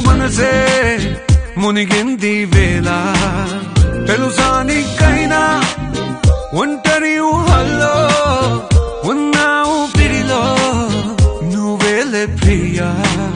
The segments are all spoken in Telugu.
మనసే మునిగింది వేళ తెలుసా నీకైనా ఒంటరి ఊహల్లో ఉన్నావు పిడిలో నువ్వేలే ప్రియా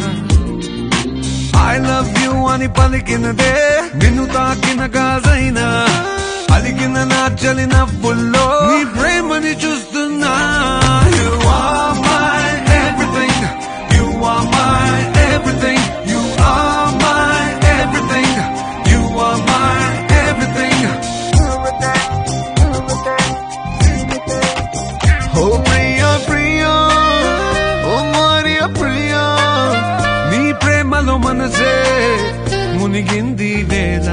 I love you అని పలికినదే నిన్ను తాకిన గాజైనా అలిగిన నా చలి నవ్వుల్లో నీ ప్రేమని చూస్తున్నా You are my everything You are my everything You are my everything You are my everything Oh Priya Priya Oh Maria Priya నీ ప్రేమలో మనసే మునిగింది వేళ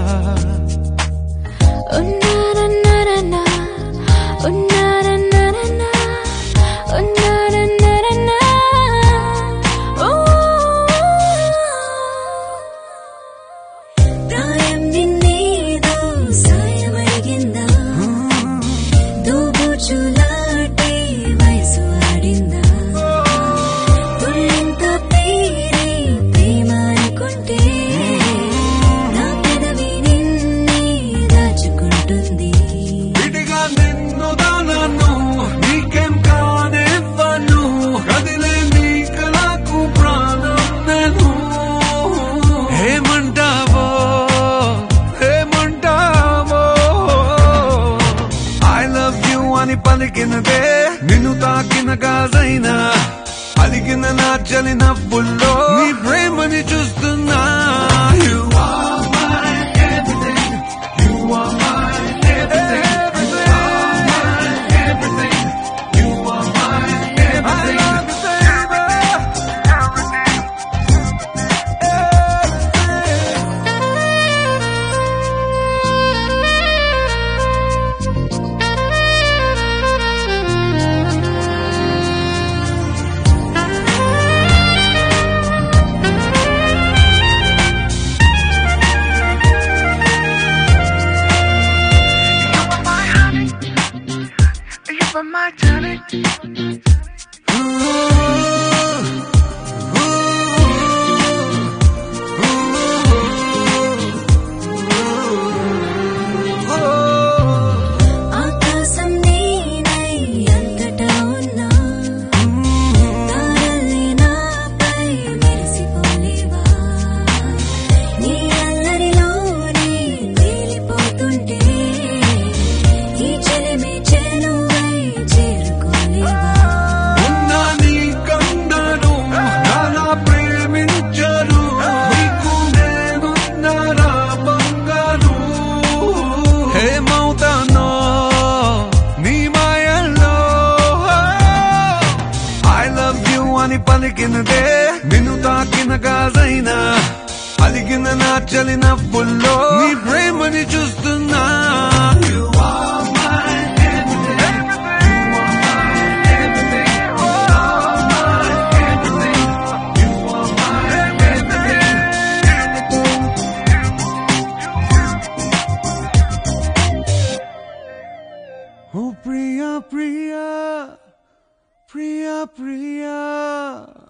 పలికినదే నిన్ను తాకిన గాజైనా అలిగిన నా చలి నవ్వుల్లో నీ ప్రేమని చూస్తున్నా You are my everything You are my everything You are my everything You are my everything For my talent ఆకాశం నీనై అంతటా ఉన్నా తారలే నాపై మెరిసిపోలేవా నీ అల్లరిలోనే తేలిపోతుంటే ఈ చెలిమే అని పలికినదే నిన్ను తాకిన గాజైనా అలిగిన నా చలి నవ్వుల్లో నీ ప్రేమని చూస్తున్నా You are my everything You are my everything You are my everything You are my everything Oh Priya Priya Priya Priya